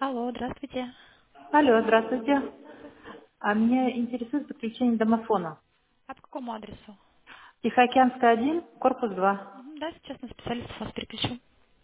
Алло, здравствуйте. Алло, здравствуйте. А меня интересует подключение домофона. А по какому адресу? Тихоокеанская 1, корпус 2. Да, сейчас на специалиста вас переключу.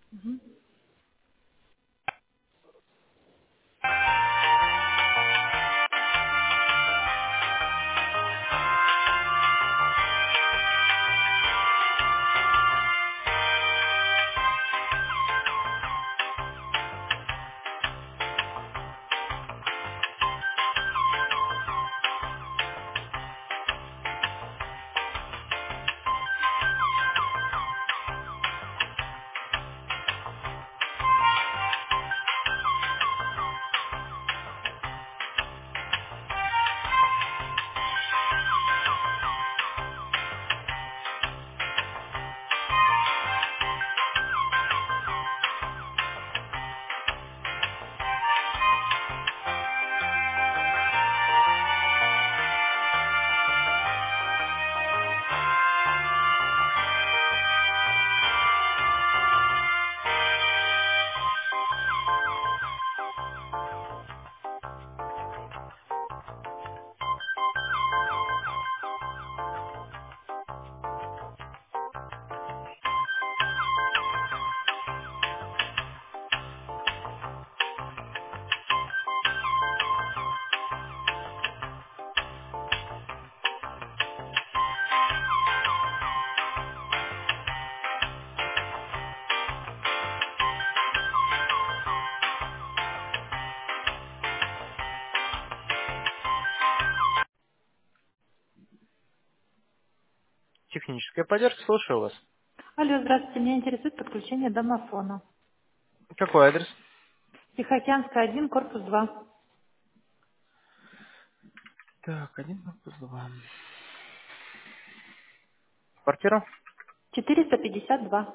Техническая поддержка, слушаю вас. Алло, здравствуйте. Меня интересует подключение домофона. Какой адрес? Тихоокеанская 1, корпус 2. Так, 1+2. Квартира? 452.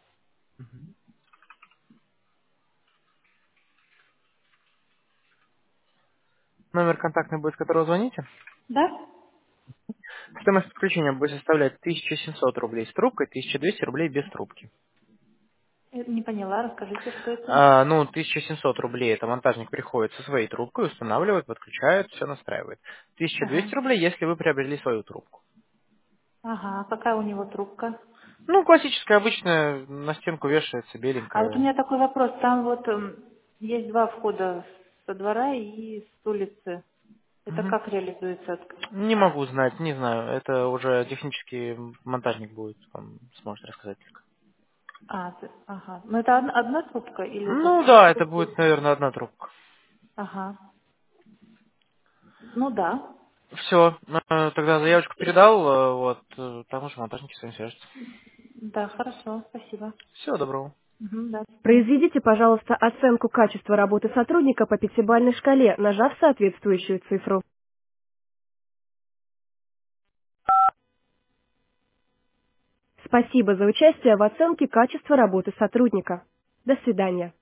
Номер контактный будет, с которого звоните. Да? Стоимость подключения будет составлять 1700 рублей с трубкой, 1200 рублей без трубки. Не поняла, расскажите, что это? 1700 рублей это монтажник приходит со своей трубкой, устанавливает, подключает, все настраивает. 1200 Ага. рублей, если вы приобрели свою трубку. Ага, какая у него трубка? Ну, классическая, обычная, на стенку вешается, А вот у беленькая. меня такой вопрос. Там вот есть два входа со двора и с улицы. Это Мгм. как реализуется? Не могу знать, не знаю. Это уже технический монтажник будет, он сможет рассказать. Ага. Ну это одна трубка или это Ну да, это трубки? будет, наверное, одна трубка. Ага. Ну да. Все, тогда заявочку передал, там уже монтажники с вами свяжутся. Да, хорошо, спасибо. Всего доброго. Мгм, да. Произведите, пожалуйста, оценку качества работы сотрудника по пятибалльной шкале, нажав соответствующую цифру. Спасибо за участие в оценке качества работы сотрудника. До свидания.